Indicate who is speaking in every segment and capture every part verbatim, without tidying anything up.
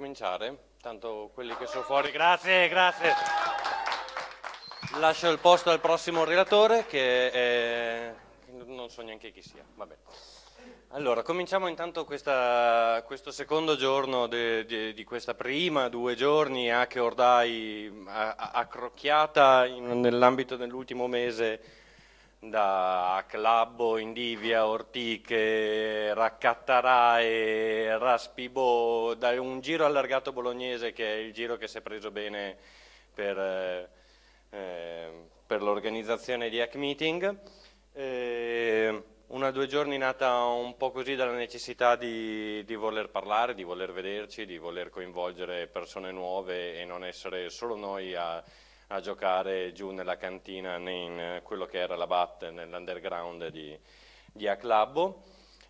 Speaker 1: cominciare? Tanto quelli che sono fuori, grazie, grazie. Lascio il posto al prossimo relatore che è... non so neanche chi sia, vabbè. Allora, cominciamo intanto questa, questo secondo giorno de, de, di questa prima, due giorni a che ordai accrocchiata nell'ambito dell'ultimo mese da Clabbo, Indivia, Ortiche, Raccattarae, Raspibo, da un giro allargato bolognese che è il giro che si è preso bene per, eh, per l'organizzazione di Hack Meeting. Eh, una o due giorni nata un po' così dalla necessità di, di voler parlare, di voler vederci, di voler coinvolgere persone nuove e non essere solo noi a, a giocare giù nella cantina in quello che era la B A T, nell'underground di, di Aclabbo.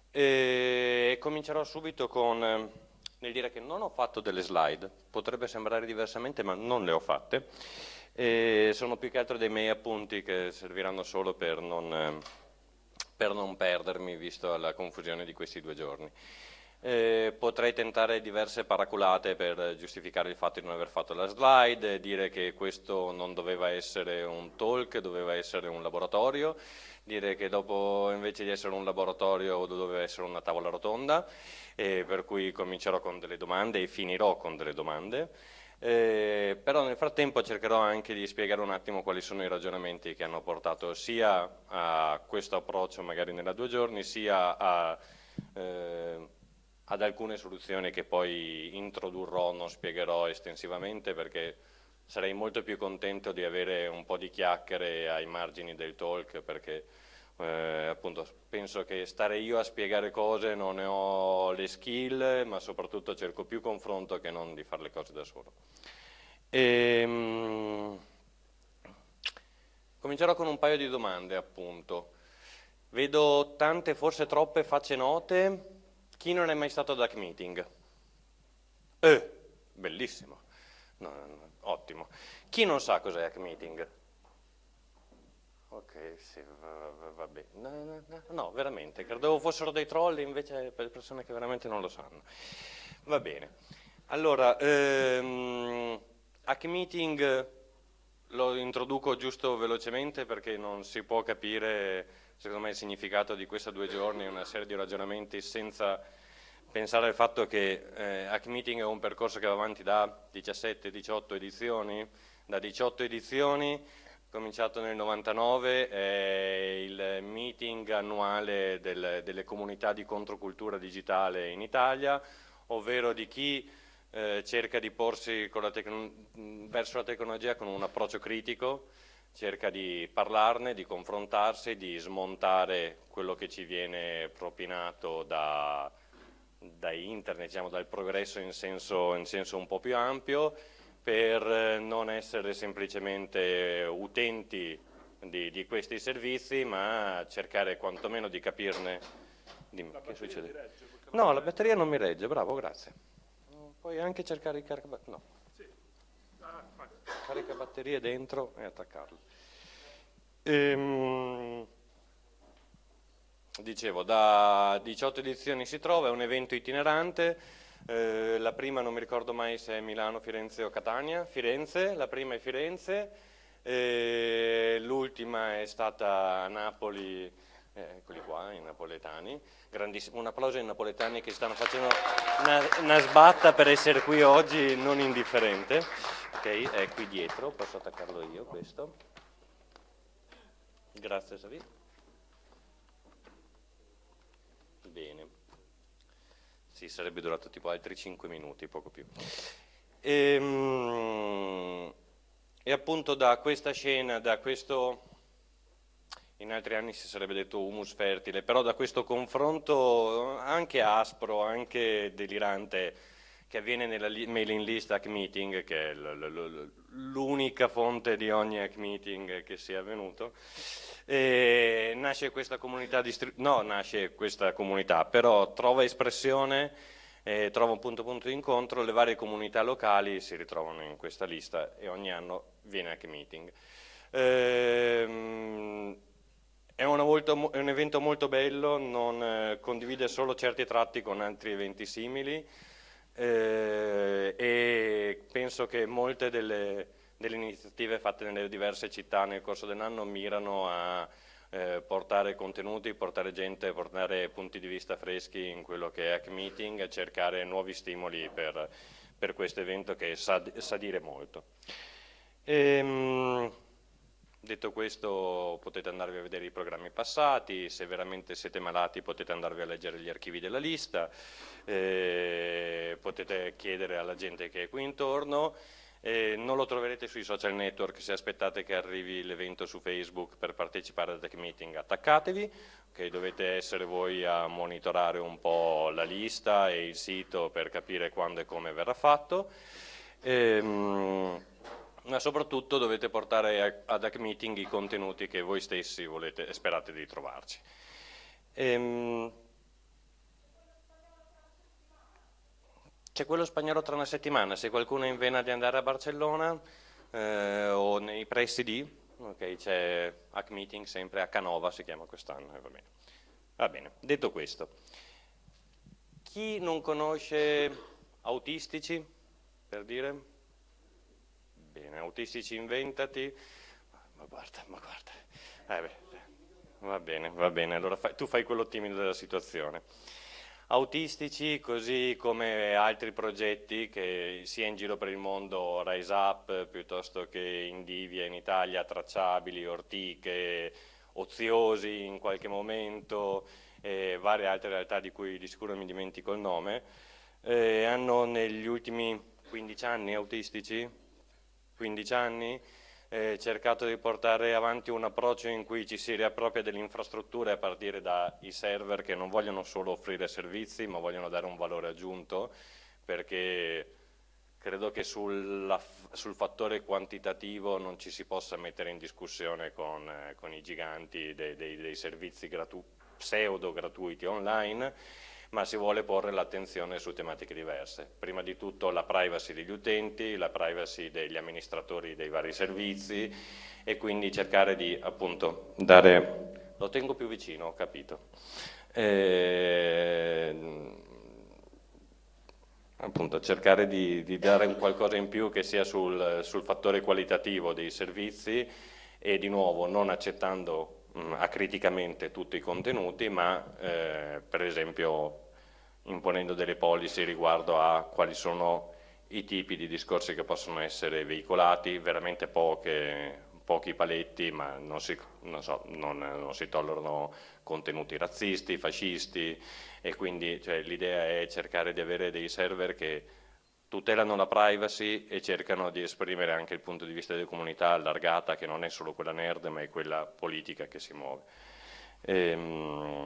Speaker 1: E comincerò subito con nel dire che non ho fatto delle slide, potrebbe sembrare diversamente ma non le ho fatte. E sono più che altro dei miei appunti che serviranno solo per non, per non perdermi, visto la confusione di questi due giorni. Eh, potrei tentare diverse paraculate per giustificare il fatto di non aver fatto la slide, dire che questo non doveva essere un talk, doveva essere un laboratorio, dire che dopo invece di essere un laboratorio doveva essere una tavola rotonda, eh, per cui comincerò con delle domande e finirò con delle domande. Eh, però nel frattempo cercherò anche di spiegare un attimo quali sono i ragionamenti che hanno portato sia a questo approccio magari nella due giorni, sia a, eh, ad alcune soluzioni che poi introdurrò, non spiegherò estensivamente perché sarei molto più contento di avere un po' di chiacchiere ai margini del talk perché Eh, appunto penso che stare io a spiegare cose non ne ho le skill, ma soprattutto cerco più confronto che non di fare le cose da solo. Ehm, comincerò con un paio di domande, appunto. Vedo tante, forse troppe facce note. Chi non è mai stato ad Hack Meeting? Eh, bellissimo. No, no, ottimo. Chi non sa cos'è Hack Meeting? Ok, sì, va, va, va bene. No, no, no, no, veramente, credevo fossero dei troll, invece per persone che veramente non lo sanno. Va bene. Allora, ehm, Hack Meeting lo introduco giusto velocemente perché non si può capire, secondo me, il significato di questi due giorni, una serie di ragionamenti senza pensare al fatto che eh, Hack Meeting è un percorso che va avanti da diciassette diciotto edizioni, da diciotto edizioni, cominciato nel novantanove, è il meeting annuale del, delle comunità di controcultura digitale in Italia, ovvero di chi eh, cerca di porsi con la verso la tecnologia con un approccio critico, cerca di parlarne, di confrontarsi, di smontare quello che ci viene propinato da, da internet, diciamo, dal progresso in senso, in senso un po' più ampio, per non essere semplicemente utenti di, di questi servizi, ma cercare quantomeno di capirne. Dimmi, che succede? Regge, no, la batteria non mi regge, bravo, grazie. Puoi anche cercare il caricabatterie. No. Sì. Ah, carica batterie dentro e attaccarlo. Ehm, dicevo, da diciotto edizioni si trova, è un evento itinerante. Eh, la prima non mi ricordo mai se è Milano, Firenze o Catania, Firenze, la prima è Firenze, eh, l'ultima è stata a Napoli, eh, eccoli qua, i napoletani, grandissimo, un applauso ai napoletani che stanno facendo una, una sbatta per essere qui oggi, non indifferente, ok, è qui dietro, posso attaccarlo io questo, grazie Savi, bene. Sì, sarebbe durato tipo altri cinque minuti, poco più. E, e appunto da questa scena, da questo, in altri anni si sarebbe detto humus fertile, però da questo confronto anche aspro, anche delirante, che avviene nella mailing list Hack Meeting, che è l'unica fonte di ogni Hack Meeting che sia avvenuto, e nasce questa comunità, distri- no, nasce questa comunità, però trova espressione, eh, trova un punto punto di incontro, le varie comunità locali si ritrovano in questa lista e ogni anno viene Hack Meeting. Ehm, è, una molto, è un evento molto bello, non eh, condivide solo certi tratti con altri eventi simili, eh, senso che molte delle, delle iniziative fatte nelle diverse città nel corso dell'anno mirano a eh, portare contenuti, portare gente, portare punti di vista freschi in quello che è Hack Meeting e cercare nuovi stimoli per, per questo evento che sa, sa dire molto. Ehm, detto questo, potete andarvi a vedere i programmi passati, se veramente siete malati potete andarvi a leggere gli archivi della lista, eh, potete chiedere alla gente che è qui intorno. Eh, non lo troverete sui social network, se aspettate che arrivi l'evento su Facebook per partecipare al Tech Meeting attaccatevi, okay, dovete essere voi a monitorare un po' la lista e il sito per capire quando e come verrà fatto, ehm, ma soprattutto dovete portare ad Hack Meeting i contenuti che voi stessi volete e sperate di trovarci. Ehm, C'è quello spagnolo tra una settimana, se qualcuno è in vena di andare a Barcellona eh, o nei pressi di, okay, c'è Hack Meeting sempre a Canova, si chiama quest'anno, eh, va bene. Va bene, detto questo, chi non conosce Autistici, per dire? Bene, Autistici inventati, ma guarda, ma guarda, eh beh, va bene, va bene, allora fai, tu fai quello timido della situazione. Autistici, così come altri progetti che sia in giro per il mondo, Rise Up, piuttosto che Indivia in Italia, Tracciabili, Ortiche, Oziosi in qualche momento, e varie altre realtà di cui di sicuro mi dimentico il nome, eh, hanno negli ultimi quindici anni autistici, quindici anni, eh, cercato di portare avanti un approccio in cui ci si riappropria delle infrastrutture a partire dai server che non vogliono solo offrire servizi ma vogliono dare un valore aggiunto, perché credo che sulla, sul fattore quantitativo non ci si possa mettere in discussione con, eh, con i giganti dei, dei, dei servizi gratu pseudo gratuiti online, ma si vuole porre l'attenzione su tematiche diverse. Prima di tutto la privacy degli utenti, la privacy degli amministratori dei vari servizi e quindi cercare di appunto dare, lo tengo più vicino, ho capito, eh, appunto cercare di, di dare un qualcosa in più che sia sul, sul fattore qualitativo dei servizi e di nuovo non accettando acriticamente tutti i contenuti, ma eh, per esempio imponendo delle policy riguardo a quali sono i tipi di discorsi che possono essere veicolati, veramente poche, pochi paletti, ma non si, non so, non, non si tollerano contenuti razzisti, fascisti, e quindi cioè, l'idea è cercare di avere dei server che tutelano la privacy e cercano di esprimere anche il punto di vista della comunità allargata, che non è solo quella nerd, ma è quella politica che si muove. Ehm,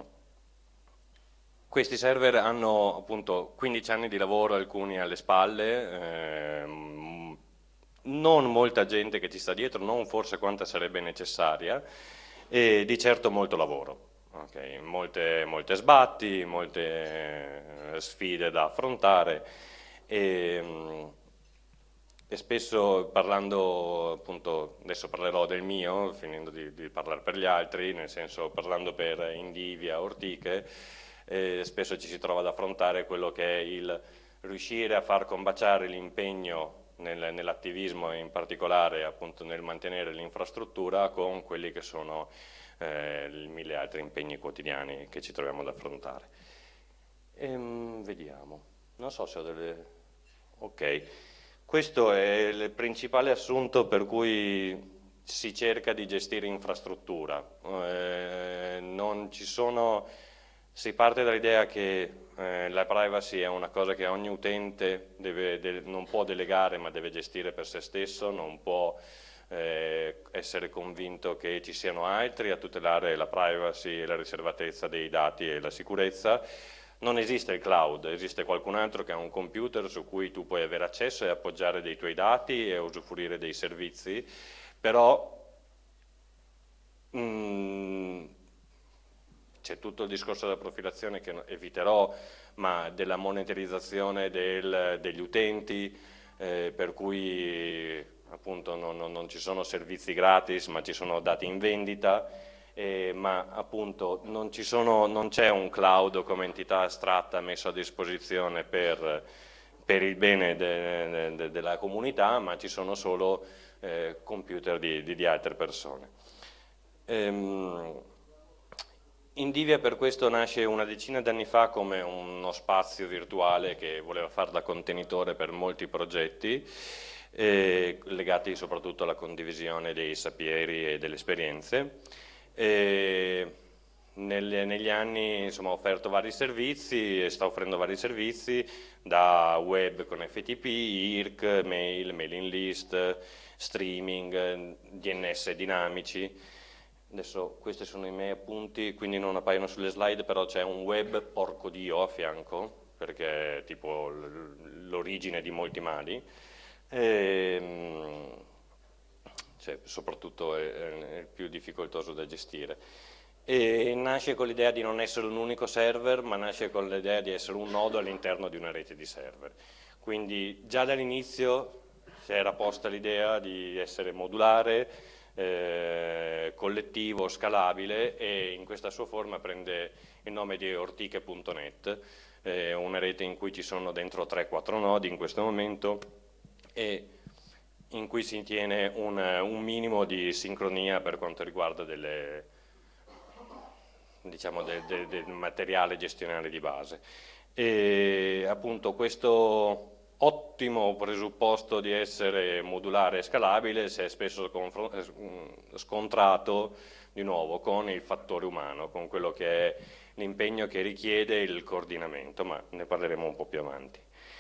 Speaker 1: questi server hanno appunto quindici anni di lavoro, alcuni alle spalle, ehm, non molta gente che ci sta dietro, non forse quanta sarebbe necessaria, e di certo molto lavoro. Okay, molte, molte sbatti, molte eh, sfide da affrontare. E, e spesso parlando, appunto, adesso parlerò del mio, finendo di, di parlare per gli altri, nel senso parlando per Indivia, Ortiche, eh, spesso ci si trova ad affrontare quello che è il riuscire a far combaciare l'impegno nel, nell'attivismo e in particolare appunto nel mantenere l'infrastruttura con quelli che sono eh, mille altri impegni quotidiani che ci troviamo ad affrontare. Ehm, vediamo, non so se ho delle... Ok, questo è il principale assunto per cui si cerca di gestire infrastruttura. Eh, non ci sono... Si parte dall'idea che eh, la privacy è una cosa che ogni utente deve, de, non può delegare ma deve gestire per se stesso, non può eh, essere convinto che ci siano altri a tutelare la privacy e la riservatezza dei dati e la sicurezza. Non esiste il cloud, esiste qualcun altro che ha un computer su cui tu puoi avere accesso e appoggiare dei tuoi dati e usufruire dei servizi, però mm, c'è tutto il discorso della profilazione che eviterò, ma della monetarizzazione del, degli utenti, eh, per cui appunto non, non, non ci sono servizi gratis, ma ci sono dati in vendita, eh, ma appunto non c'è un cloud come entità astratta messo a disposizione per, per il bene de, de, della comunità, ma ci sono solo eh, computer di, di, di altre persone. Ehm, Indivia per questo nasce una decina d'anni fa come uno spazio virtuale che voleva fare da contenitore per molti progetti, eh, legati soprattutto alla condivisione dei saperi e delle esperienze. E nel, negli anni insomma, ho offerto vari servizi e sta offrendo vari servizi, da web con F T P, I R C, mail, mailing list, streaming, D N S dinamici. Adesso questi sono i miei appunti, quindi non appaiono sulle slide, però c'è un web porco dio a fianco, perché è tipo l'origine di molti mali. E, cioè, soprattutto è, è il più difficoltoso da gestire. E nasce con l'idea di non essere un unico server, ma nasce con l'idea di essere un nodo all'interno di una rete di server. Quindi già dall'inizio si era posta l'idea di essere modulare, eh, collettivo, scalabile, e in questa sua forma prende il nome di ortiche punto net, eh, una rete in cui ci sono dentro tre quattro nodi in questo momento e in cui si tiene un, un minimo di sincronia per quanto riguarda delle, diciamo, del, del, del materiale gestionale di base. E appunto questo ottimo presupposto di essere modulare e scalabile si è spesso scontrato di nuovo con il fattore umano, con quello che è l'impegno che richiede il coordinamento, ma ne parleremo un po' più avanti.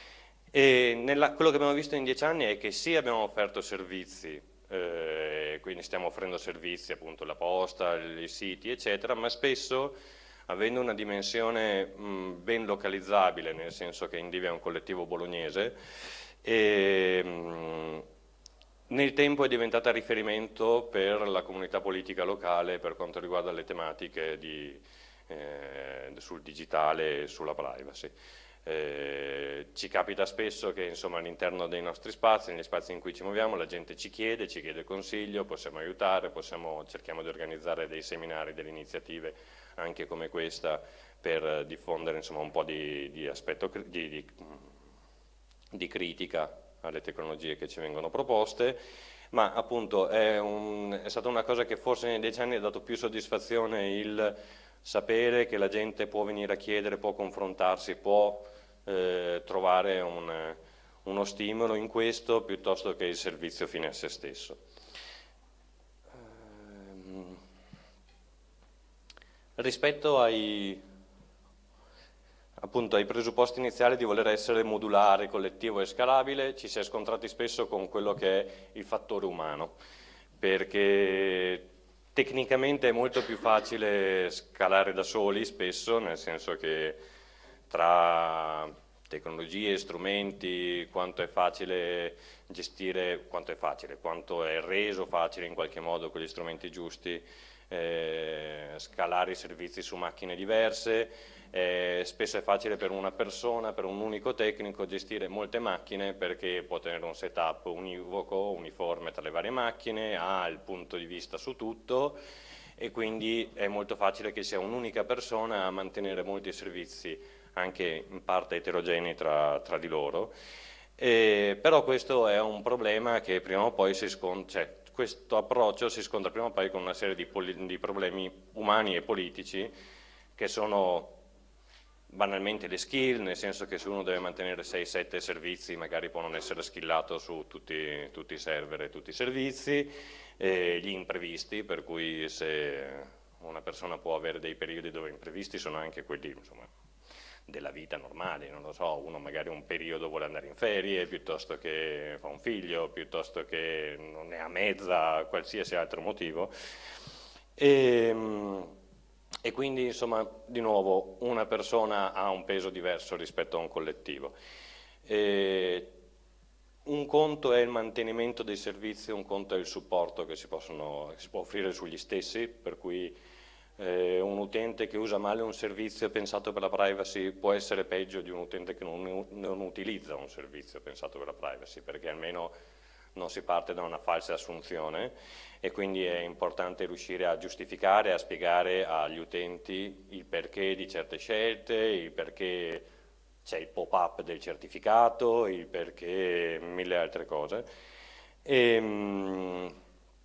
Speaker 1: E nella, quello che abbiamo visto in dieci anni è che sì, abbiamo offerto servizi, eh, quindi stiamo offrendo servizi, appunto la posta, i siti, eccetera, ma spesso, avendo una dimensione mh, ben localizzabile, nel senso che Indivia è un collettivo bolognese, e, mh, nel tempo è diventata riferimento per la comunità politica locale per quanto riguarda le tematiche di, eh, sul digitale e sulla privacy. Eh, ci capita spesso che insomma, all'interno dei nostri spazi, negli spazi in cui ci muoviamo, la gente ci chiede, ci chiede consiglio, possiamo aiutare, possiamo, cerchiamo di organizzare dei seminari, delle iniziative anche come questa per diffondere insomma, un po' di, di aspetto di, di, di critica alle tecnologie che ci vengono proposte, ma appunto è, un, è stata una cosa che forse nei dieci anni ha dato più soddisfazione il sapere che la gente può venire a chiedere, può confrontarsi, può eh, trovare un, uno stimolo in questo piuttosto che il servizio fine a se stesso. Ehm, rispetto ai, appunto, ai presupposti iniziali di voler essere modulare, collettivo e scalabile, ci si è scontrati spesso con quello che è il fattore umano, perché tecnicamente è molto più facile scalare da soli spesso, nel senso che tra tecnologie, strumenti, quanto è facile gestire, quanto è facile, quanto è reso facile in qualche modo con gli strumenti giusti, eh, scalare i servizi su macchine diverse, eh, spesso è facile per una persona, per un unico tecnico gestire molte macchine perché può tenere un setup univoco, uniforme tra le varie macchine, ha il punto di vista su tutto e quindi è molto facile che sia un'unica persona a mantenere molti servizi anche in parte eterogenei tra, tra di loro. Eh, però questo è un problema che prima o poi si scontra, cioè questo approccio si scontra prima o poi con una serie di, di problemi umani e politici che sono banalmente le skill, nel senso che se uno deve mantenere sei sette servizi magari può non essere skillato su tutti, tutti i server e tutti i servizi, e gli imprevisti, per cui se una persona può avere dei periodi dove imprevisti sono anche quelli insomma, della vita normale, non lo so, uno magari un periodo vuole andare in ferie, piuttosto che fa un figlio, piuttosto che non ne ha mezza, qualsiasi altro motivo. E, e quindi insomma di nuovo una persona ha un peso diverso rispetto a un collettivo. E un conto è il mantenimento dei servizi, un conto è il supporto che si, possono, che si può offrire sugli stessi, per cui eh, un utente che usa male un servizio pensato per la privacy può essere peggio di un utente che non, non utilizza un servizio pensato per la privacy, perché almeno non si parte da una falsa assunzione e quindi è importante riuscire a giustificare, a spiegare agli utenti il perché di certe scelte, il perché c'è il pop-up del certificato, il perché, mille altre cose. E, mh,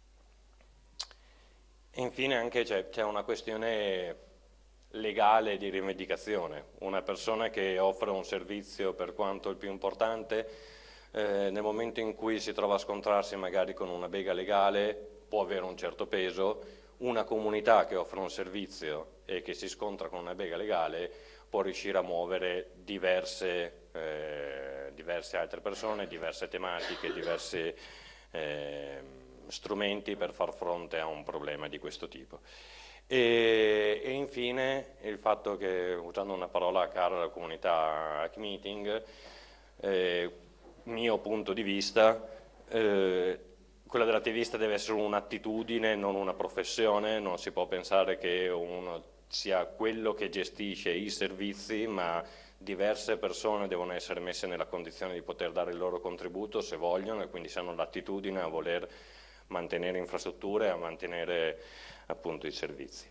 Speaker 1: infine anche c'è una questione legale di rivendicazione. Una persona che offre un servizio, per quanto il più importante, eh, nel momento in cui si trova a scontrarsi magari con una bega legale può avere un certo peso. Una comunità che offre un servizio e che si scontra con una bega legale può riuscire a muovere diverse, eh, diverse altre persone, diverse tematiche, diversi eh, strumenti per far fronte a un problema di questo tipo. E, e infine il fatto che, usando una parola cara alla comunità Hack Meeting, eh, mio punto di vista, eh, quella dell'attivista deve essere un'attitudine, non una professione. Non si può pensare che uno sia quello che gestisce i servizi, ma diverse persone devono essere messe nella condizione di poter dare il loro contributo se vogliono, e quindi se hanno l'attitudine a voler mantenere infrastrutture e a mantenere appunto i servizi.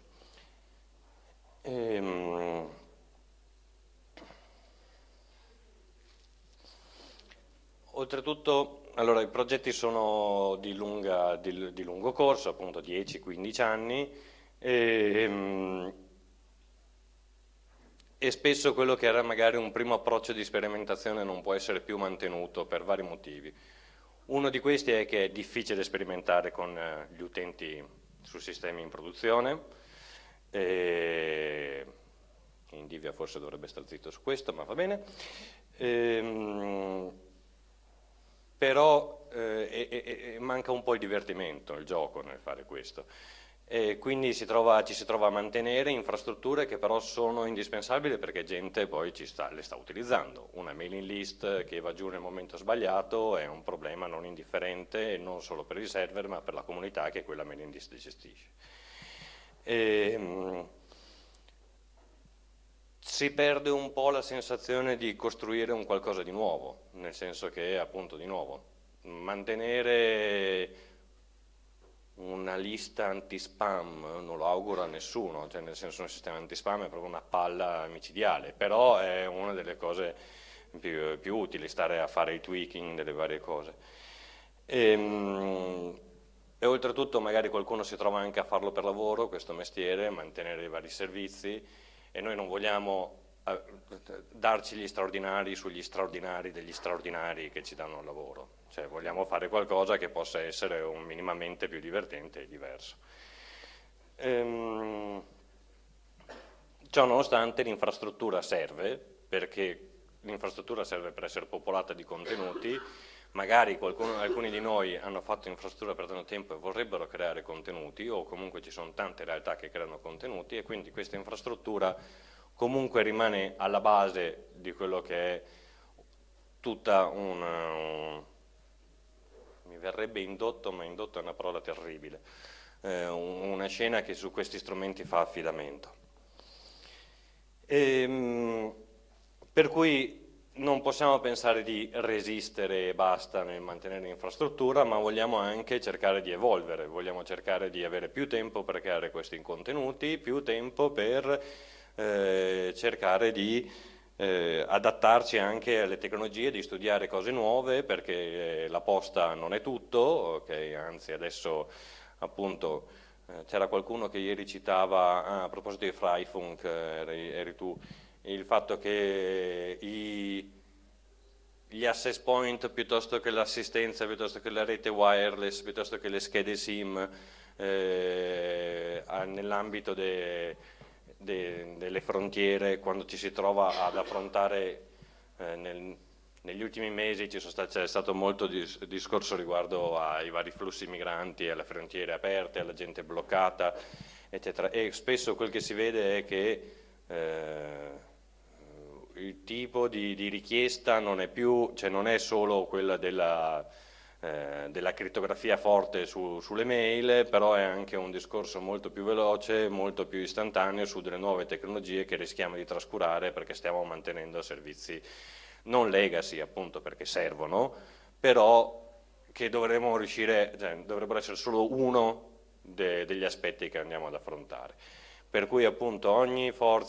Speaker 1: Ehm... Oltretutto, allora, i progetti sono di, lunga, di, di lungo corso, appunto dieci quindici anni, e, e spesso quello che era magari un primo approccio di sperimentazione non può essere più mantenuto per vari motivi. Uno di questi è che è difficile sperimentare con gli utenti su sistemi in produzione. E Indivia forse dovrebbe stare zitto su questo, ma va bene. Ehm, però eh, e, e manca un po' il divertimento, il gioco nel fare questo. E quindi si trova, ci si trova a mantenere infrastrutture che però sono indispensabili perché gente poi ci sta, le sta utilizzando. Una mailing list che va giù nel momento sbagliato è un problema non indifferente, non solo per il server ma per la comunità che quella mailing list gestisce. E, mh, si perde un po' la sensazione di costruire un qualcosa di nuovo, nel senso che appunto di nuovo mantenere una lista anti-spam non lo auguro a nessuno, cioè nel senso un sistema anti-spam è proprio una palla micidiale, però è una delle cose più, più utili, stare a fare i tweaking delle varie cose. E, e oltretutto magari qualcuno si trova anche a farlo per lavoro, questo mestiere, mantenere i vari servizi, e noi non vogliamo eh, darci gli straordinari sugli straordinari degli straordinari che ci danno il lavoro, cioè vogliamo fare qualcosa che possa essere un minimamente più divertente e diverso. Ehm, ciò nonostante l'infrastruttura serve, perché l'infrastruttura serve per essere popolata di contenuti. Magari qualcuno, alcuni di noi hanno fatto infrastruttura per tanto tempo e vorrebbero creare contenuti, o comunque ci sono tante realtà che creano contenuti, e quindi questa infrastruttura comunque rimane alla base di quello che è tutta una, un, mi verrebbe indotto, ma indotto è una parola terribile, eh, una scena che su questi strumenti fa affidamento. E, per cui non possiamo pensare di resistere e basta nel mantenere l'infrastruttura, ma vogliamo anche cercare di evolvere, vogliamo cercare di avere più tempo per creare questi contenuti, più tempo per eh, cercare di eh, adattarci anche alle tecnologie, di studiare cose nuove, perché la posta non è tutto, okay? Anzi adesso appunto eh, c'era qualcuno che ieri citava, ah, a proposito di Freifunk, eri, eri tu, il fatto che i, gli access point piuttosto che l'assistenza, piuttosto che la rete wireless, piuttosto che le schede SIM eh, nell'ambito de, de, delle frontiere, quando ci si trova ad affrontare eh, nel, negli ultimi mesi c'è stato molto dis, discorso riguardo ai vari flussi migranti, alle frontiere aperte, alla gente bloccata, eccetera, e spesso quel che si vede è che eh, il tipo di, di richiesta non è più, cioè non è solo quella della, eh, della crittografia forte su, sulle mail, però è anche un discorso molto più veloce, molto più istantaneo su delle nuove tecnologie che rischiamo di trascurare perché stiamo mantenendo servizi non legacy, appunto perché servono, però che dovremmo riuscire, cioè, dovrebbero essere solo uno de, degli aspetti che andiamo ad affrontare. Per cui appunto ogni forza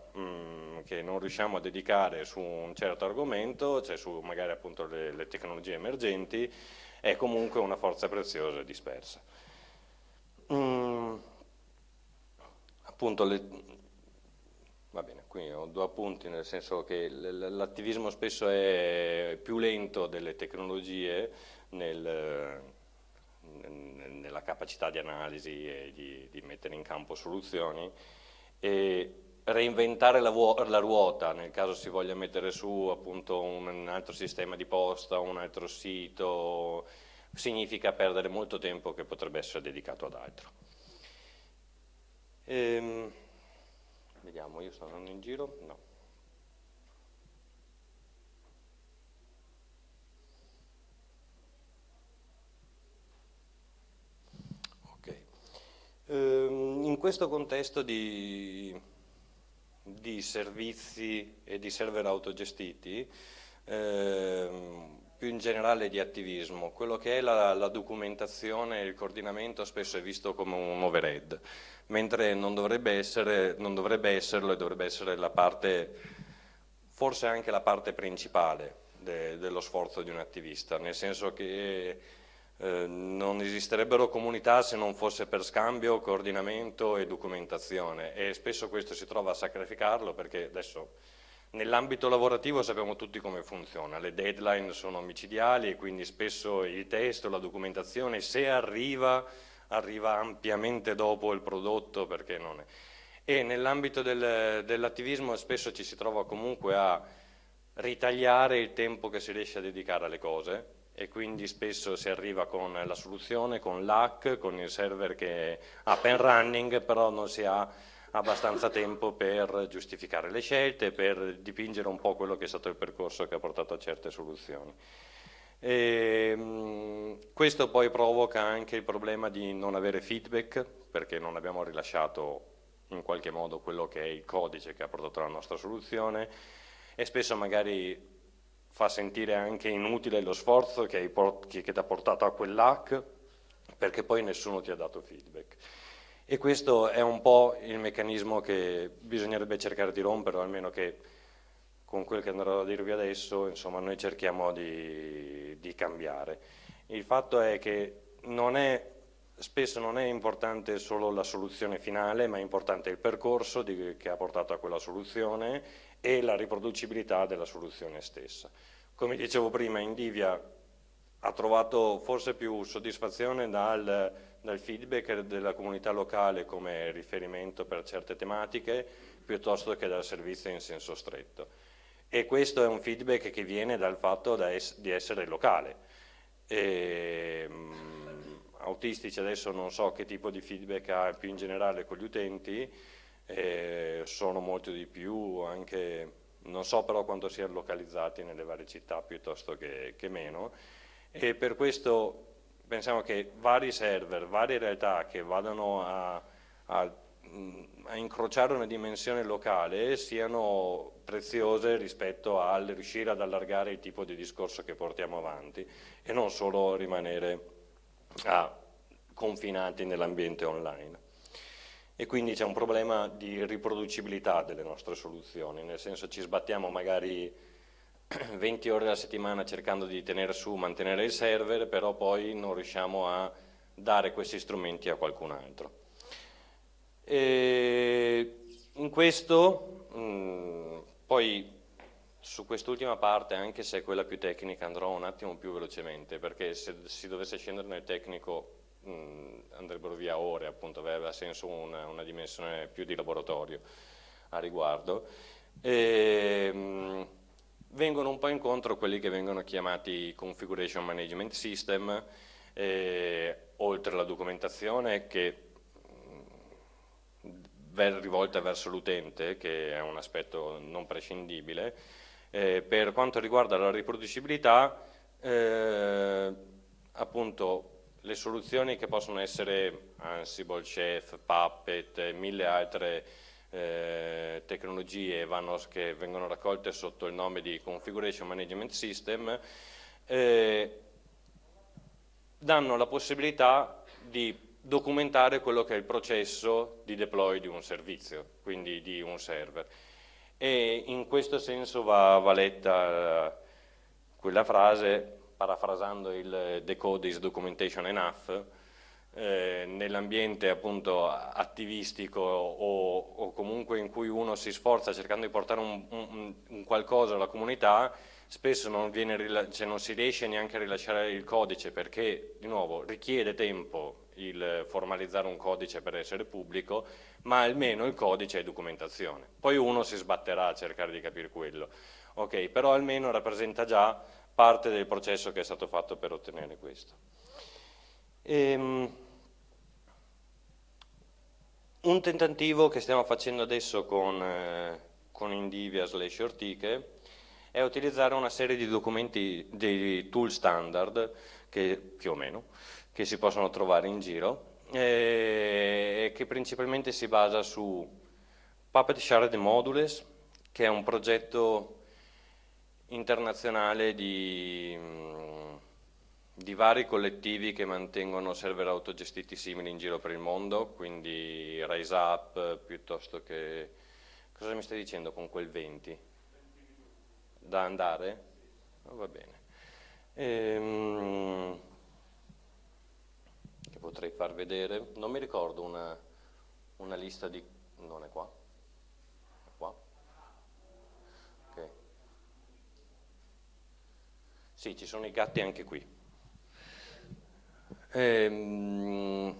Speaker 1: mh, che non riusciamo a dedicare su un certo argomento, cioè su magari appunto le, le tecnologie emergenti, è comunque una forza preziosa e dispersa. Mm, appunto, le, va bene, qui ho due appunti, nel senso che l'attivismo spesso è più lento delle tecnologie nel, nella capacità di analisi e di, di mettere in campo soluzioni, e reinventare la, la ruota nel caso si voglia mettere su appunto un altro sistema di posta, un altro sito, significa perdere molto tempo che potrebbe essere dedicato ad altro. Ehm, vediamo, io sto andando in giro? No. Ok. Ehm, in questo contesto di, di servizi e di server autogestiti, ehm, più in generale di attivismo, quello che è la, la documentazione e il coordinamento spesso è visto come un overhead, mentre non dovrebbe essere, non dovrebbe esserlo e dovrebbe essere la parte, forse anche la parte principale de, dello sforzo di un attivista, nel senso che eh, non esisterebbero comunità se non fosse per scambio, coordinamento e documentazione, e spesso questo si trova a sacrificarlo perché adesso nell'ambito lavorativo sappiamo tutti come funziona, le deadline sono micidiali e quindi spesso il testo, la documentazione, se arriva, arriva ampiamente dopo il prodotto perché non è. E nell'ambito del, dell'attivismo spesso ci si trova comunque a ritagliare il tempo che si riesce a dedicare alle cose e quindi spesso si arriva con la soluzione, con l'hack, con il server che è up and running, però non si ha abbastanza tempo per giustificare le scelte, per dipingere un po' quello che è stato il percorso che ha portato a certe soluzioni. E, mh, questo poi provoca anche il problema di non avere feedback, perché non abbiamo rilasciato in qualche modo quello che è il codice che ha portato alla nostra soluzione, e spesso magari fa sentire anche inutile lo sforzo che, hai che, che ti ha portato a quell'hack, perché poi nessuno ti ha dato feedback. E questo è un po' il meccanismo che bisognerebbe cercare di rompere, o almeno che con quel che andrò a dirvi adesso, insomma, noi cerchiamo di, di cambiare. Il fatto è che non è, spesso non è importante solo la soluzione finale, ma è importante il percorso di, che ha portato a quella soluzione e la riproducibilità della soluzione stessa. Come dicevo prima, Indivia ha trovato forse più soddisfazione dal, dal feedback della comunità locale come riferimento per certe tematiche, piuttosto che dal servizio in senso stretto. E questo è un feedback che viene dal fatto da es di essere locale. E, mh, autistici adesso non so che tipo di feedback ha più in generale con gli utenti, eh, sono molto di più, anche, non so però quanto siano localizzati nelle varie città piuttosto che, che meno, e per questo pensiamo che vari server, varie realtà che vadano a, a, a incrociare una dimensione locale siano preziose rispetto al riuscire ad allargare il tipo di discorso che portiamo avanti e non solo rimanere a, confinati nell'ambiente online. E quindi c'è un problema di riproducibilità delle nostre soluzioni, nel senso ci sbattiamo magari venti ore alla settimana cercando di tenere su, mantenere il server, però poi non riusciamo a dare questi strumenti a qualcun altro. E in questo, mh, poi su quest'ultima parte, anche se è quella più tecnica, andrò un attimo più velocemente, perché se si dovesse scendere nel tecnico mh, andrebbero via ore, appunto aveva senso una, una dimensione più di laboratorio a riguardo. E, mh, vengono un po' incontro quelli che vengono chiamati Configuration Management System, eh, oltre alla documentazione che mh, rivolta verso l'utente, che è un aspetto non prescindibile. Eh, per quanto riguarda la riproducibilità, eh, appunto le soluzioni che possono essere Ansible, Chef, Puppet e mille altre eh, tecnologie vanno, che vengono raccolte sotto il nome di Configuration Management System, eh, danno la possibilità di documentare quello che è il processo di deploy di un servizio, quindi di un server. E in questo senso va, va letta eh, quella frase, parafrasando il "The code is documentation enough", eh, nell'ambiente appunto attivistico o, o comunque in cui uno si sforza cercando di portare un, un, un qualcosa alla comunità, spesso non, viene, cioè non si riesce neanche a rilasciare il codice perché, di nuovo, richiede tempo il formalizzare un codice per essere pubblico, ma almeno il codice è documentazione. Poi uno si sbatterà a cercare di capire quello. Ok, però almeno rappresenta già parte del processo che è stato fatto per ottenere questo. Ehm, un tentativo che stiamo facendo adesso con, eh, con Indivia slash Ortiche è utilizzare una serie di documenti, dei tool standard, che più o meno, che si possono trovare in giro, e che principalmente si basa su Puppet Shared Modules, che è un progetto internazionale di, di vari collettivi che mantengono server autogestiti simili in giro per il mondo, quindi Rise Up piuttosto che... Cosa mi stai dicendo con quel venti? Da andare? Oh, va bene. Ehm, che potrei far vedere? Non mi ricordo una, una lista di... non è qua? È qua? Ok. Sì, ci sono i gatti anche qui. Ehm,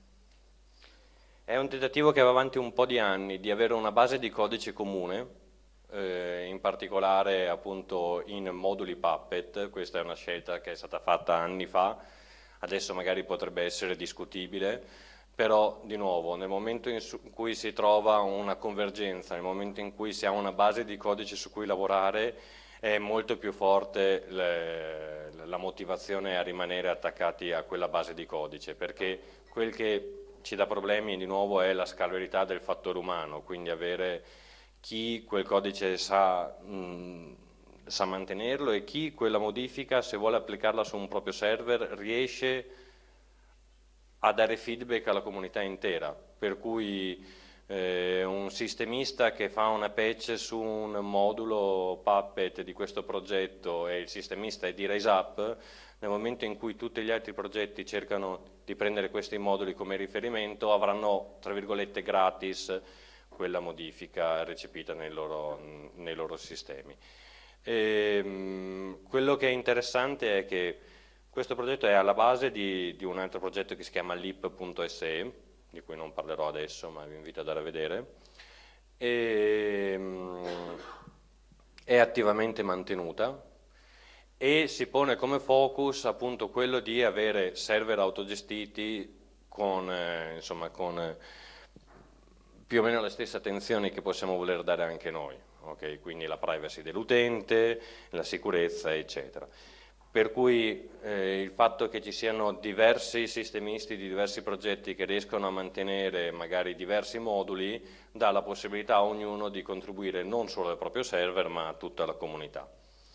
Speaker 1: è un tentativo che va avanti un po' di anni di avere una base di codice comune, eh, in particolare appunto in moduli Puppet. Questa è una scelta che è stata fatta anni fa, adesso magari potrebbe essere discutibile, però di nuovo nel momento in cui si trova una convergenza, nel momento in cui si ha una base di codice su cui lavorare, è molto più forte le, la motivazione a rimanere attaccati a quella base di codice, perché quel che ci dà problemi di nuovo è la scalabilità del fattore umano, quindi avere chi quel codice sa, mh, sa mantenerlo e chi quella modifica, se vuole applicarla su un proprio server, riesce a dare feedback alla comunità intera, per cui eh, un sistemista che fa una patch su un modulo Puppet di questo progetto e il sistemista è di RaiseUp, nel momento in cui tutti gli altri progetti cercano di prendere questi moduli come riferimento, avranno, tra virgolette, gratis quella modifica recepita nei loro, nei loro sistemi. E, mh, quello che è interessante è che questo progetto è alla base di, di un altro progetto che si chiama Leap punto se, di cui non parlerò adesso, ma vi invito ad andare a vedere, e, mh, è attivamente mantenuta e si pone come focus appunto quello di avere server autogestiti con, eh, insomma, con eh, più o meno le stesse attenzioni che possiamo voler dare anche noi, okay? Quindi la privacy dell'utente, la sicurezza, eccetera. Per cui eh, il fatto che ci siano diversi sistemisti di diversi progetti che riescono a mantenere magari diversi moduli dà la possibilità a ognuno di contribuire non solo al proprio server ma a tutta la comunità.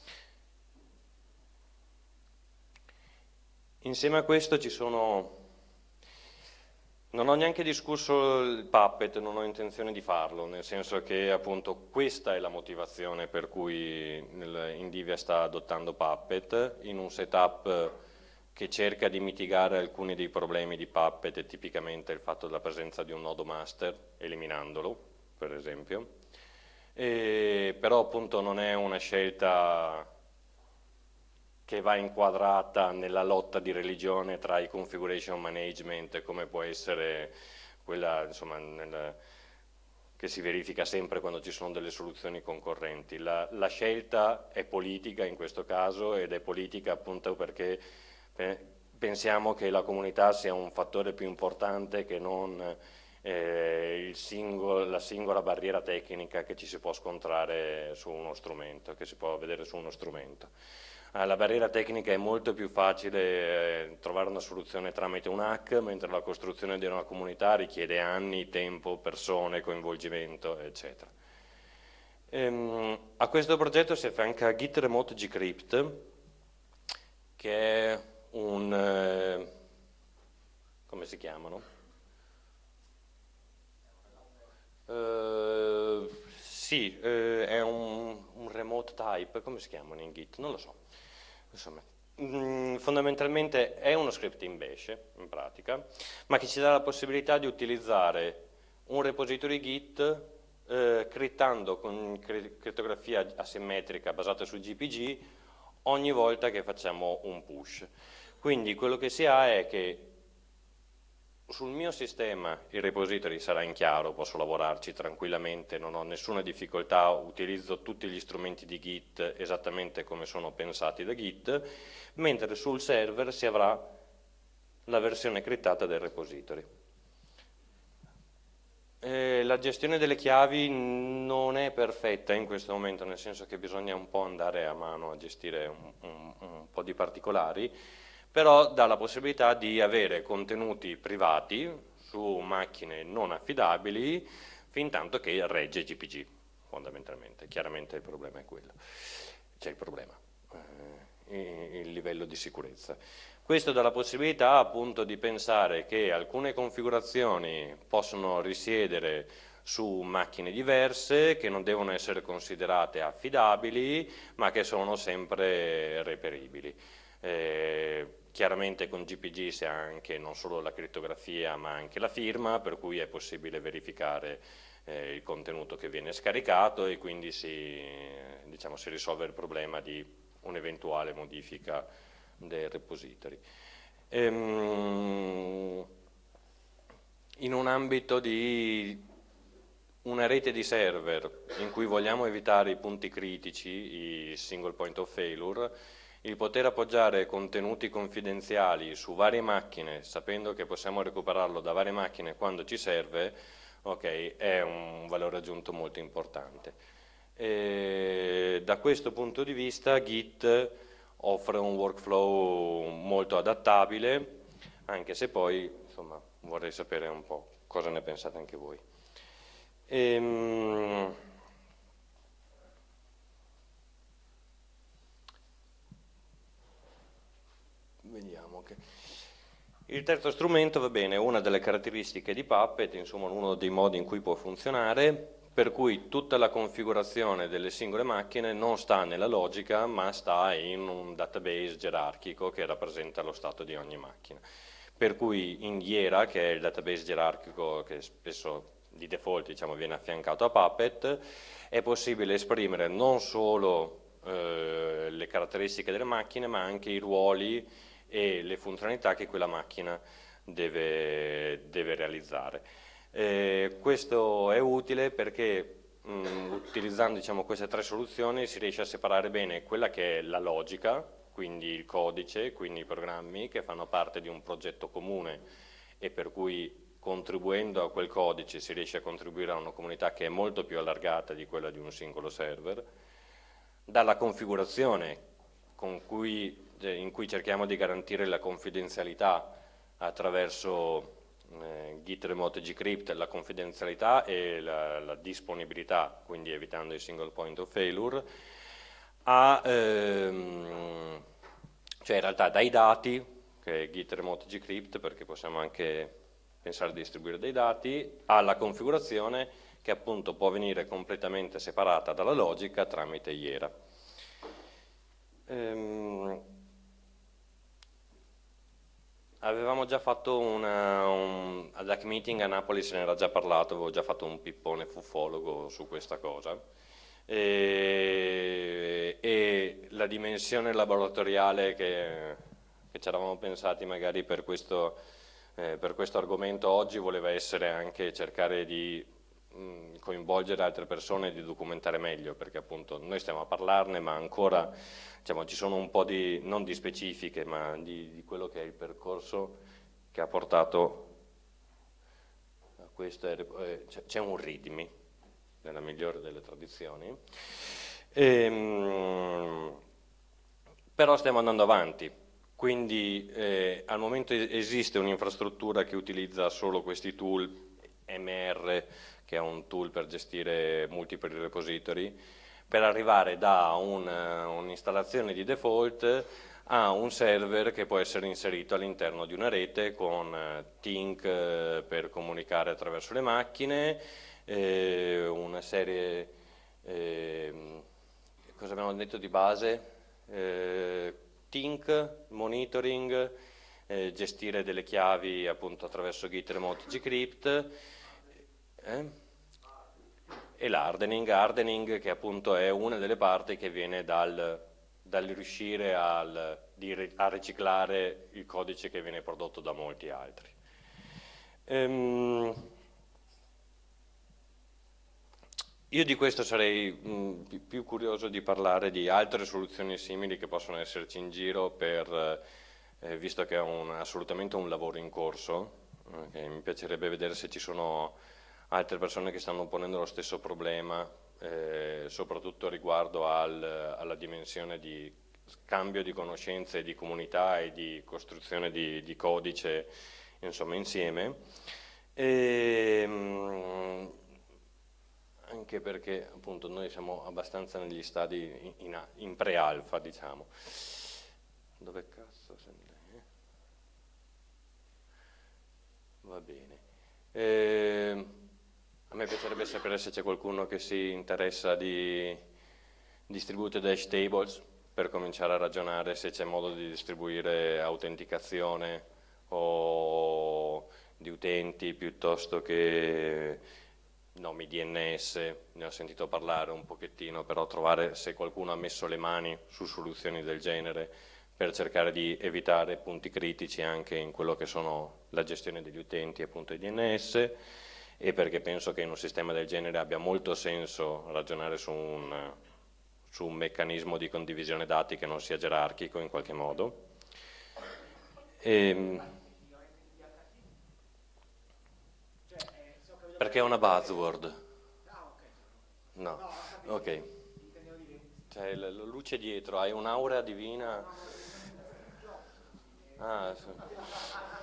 Speaker 1: Insieme a questo ci sono... Non ho neanche discusso il Puppet, non ho intenzione di farlo, nel senso che appunto questa è la motivazione per cui Indivia sta adottando Puppet in un setup che cerca di mitigare alcuni dei problemi di Puppet, e tipicamente il fatto della presenza di un nodo master, eliminandolo, per esempio. E, però appunto non è una scelta che va inquadrata nella lotta di religione tra i configuration management, come può essere quella, insomma, nel, che si verifica sempre quando ci sono delle soluzioni concorrenti. La, la scelta è politica in questo caso, ed è politica appunto perché pensiamo che la comunità sia un fattore più importante che non eh, il singolo, la singola barriera tecnica che ci si può scontrare su uno strumento, che si può vedere su uno strumento. La barriera tecnica è molto più facile eh, trovare una soluzione tramite un hack, mentre la costruzione di una comunità richiede anni, tempo, persone, coinvolgimento, eccetera. Ehm, a questo progetto si affianca Git Remote Gcrypt, che è un... Eh, come si chiamano? Eh, sì, eh, è un, un remote type, come si chiamano in Git? Non lo so. Insomma, mm, fondamentalmente è uno script in bash, in pratica, ma che ci dà la possibilità di utilizzare un repository Git eh, crittando con cri- crittografia asimmetrica basata su G P G ogni volta che facciamo un push. Quindi quello che si ha è che sul mio sistema il repository sarà in chiaro, posso lavorarci tranquillamente, non ho nessuna difficoltà, utilizzo tutti gli strumenti di Git esattamente come sono pensati da Git, mentre sul server si avrà la versione crittata del repository. Eh, la gestione delle chiavi non è perfetta in questo momento, nel senso che bisogna un po' andare a mano a gestire un, un, un po' di particolari, però dà la possibilità di avere contenuti privati su macchine non affidabili fin tanto che regge G P G, fondamentalmente. Chiaramente il problema è quello, c'è il problema, eh, il livello di sicurezza. Questo dà la possibilità appunto di pensare che alcune configurazioni possono risiedere su macchine diverse, che non devono essere considerate affidabili, ma che sono sempre reperibili. Eh, chiaramente con G P G si ha anche non solo la crittografia ma anche la firma, per cui è possibile verificare eh, il contenuto che viene scaricato e quindi si, diciamo, si risolve il problema di un'eventuale modifica del repository. Ehm, in un ambito di una rete di server in cui vogliamo evitare i punti critici, i single point of failure, il poter appoggiare contenuti confidenziali su varie macchine, sapendo che possiamo recuperarlo da varie macchine quando ci serve, ok, è un valore aggiunto molto importante. E da questo punto di vista Git offre un workflow molto adattabile, anche se poi, insomma, vorrei sapere un po' cosa ne pensate anche voi. Ehm... Vediamo che... Il terzo strumento, va bene, è una delle caratteristiche di Puppet, insomma uno dei modi in cui può funzionare, per cui tutta la configurazione delle singole macchine non sta nella logica, ma sta in un database gerarchico che rappresenta lo stato di ogni macchina. Per cui in Hiera, che è il database gerarchico che spesso di default diciamo, viene affiancato a Puppet, è possibile esprimere non solo eh, le caratteristiche delle macchine, ma anche i ruoli e le funzionalità che quella macchina deve, deve realizzare. Eh, questo è utile perché mh, utilizzando diciamo, queste tre soluzioni si riesce a separare bene quella che è la logica, quindi il codice, quindi i programmi che fanno parte di un progetto comune e per cui contribuendo a quel codice si riesce a contribuire a una comunità che è molto più allargata di quella di un singolo server, dalla configurazione con cui, in cui cerchiamo di garantire la confidenzialità attraverso eh, Git Remote Gcrypt, la confidenzialità e la, la disponibilità, quindi evitando i single point of failure, a, ehm, cioè in realtà dai dati, che è Git Remote Gcrypt, perché possiamo anche pensare di distribuire dei dati, alla configurazione che appunto può venire completamente separata dalla logica tramite Hiera. Ehm, avevamo già fatto una, un, ad Hack Meeting a Napoli se ne era già parlato, avevo già fatto un pippone fufologo su questa cosa e, e la dimensione laboratoriale che, che ci eravamo pensati magari per questo, eh, per questo argomento oggi voleva essere anche cercare di mh, coinvolgere altre persone e di documentare meglio, perché appunto noi stiamo a parlarne ma ancora diciamo, ci sono un po' di, non di specifiche, ma di, di quello che è il percorso che ha portato a questo, eh, c'è un ritmi, nella migliore delle tradizioni, ehm, però stiamo andando avanti, quindi eh, al momento esiste un'infrastruttura che utilizza solo questi tool, M R, che è un tool per gestire multipli repository, per arrivare da un'installazione di default a un server che può essere inserito all'interno di una rete con Tink per comunicare attraverso le macchine, eh, una serie Ehm, cosa abbiamo detto di base? Eh, Tink, monitoring, eh, gestire delle chiavi appunto attraverso Git Remote Gcrypt, eh? E l'hardening, hardening che appunto è una delle parti che viene dal, dal riuscire al, di ri- a riciclare il codice che viene prodotto da molti altri. Ehm, io di questo sarei mh, pi- più curioso di parlare di altre soluzioni simili che possono esserci in giro per, eh, visto che è un- assolutamente un lavoro in corso, eh, che mi piacerebbe vedere se ci sono altre persone che stanno ponendo lo stesso problema, eh, soprattutto riguardo al- alla dimensione di scambio di conoscenze, di comunità e di costruzione di, di codice, insomma, insieme. E, mh, anche perché appunto noi siamo abbastanza negli stadi in, in, in pre-alfa, diciamo. Dove cazzo sei? Va bene. Eh, a me piacerebbe sapere se c'è qualcuno che si interessa di distributed hash tables per cominciare a ragionare se c'è modo di distribuire autenticazione o di utenti piuttosto che nomi D N S, ne ho sentito parlare un pochettino, però trovare se qualcuno ha messo le mani su soluzioni del genere per cercare di evitare punti critici anche in quello che sono la gestione degli utenti e appunto i D N S, e perché penso che in un sistema del genere abbia molto senso ragionare su un, su un meccanismo di condivisione dati che non sia gerarchico in qualche modo. E, perché è una buzzword? No, ok. C'è la la luce dietro, hai un'aura divina. Ah, sì.